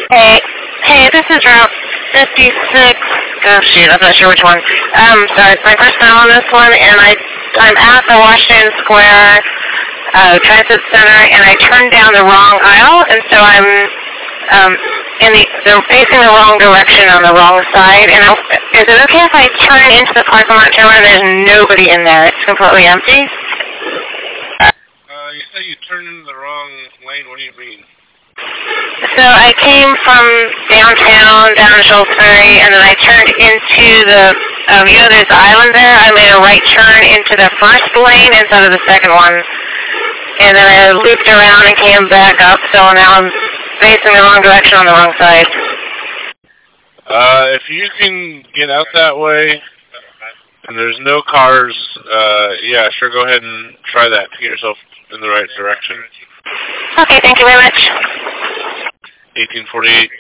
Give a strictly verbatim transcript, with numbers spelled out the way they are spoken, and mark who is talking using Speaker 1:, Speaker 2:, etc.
Speaker 1: Hey, hey, this is Route fifty-six. Oh shoot, I'm not sure which one. Um, sorry, it's my first time on this one, and I, I'm at the Washington Square uh, Transit Center, and I turned down the wrong aisle, and so I'm um, in the, they're facing the wrong direction on the wrong side. And I, is it okay if I turn into the parking lot, turn around, and there's nobody in there? It's completely empty.
Speaker 2: Uh, you say you turned into the wrong lane. What do you mean?
Speaker 1: So I came from downtown, down to Shullsbury, and then I turned into the, um, you know there's the island there? I made a right turn into the first lane instead of the second one. And then I looped around and came back up, so now I'm facing the wrong direction on the wrong side.
Speaker 2: Uh, if you can get out that way, and there's no cars, uh, yeah, sure, go ahead and try that to get yourself in the right direction.
Speaker 1: Okay, thank you very much.
Speaker 2: eighteen forty-eight.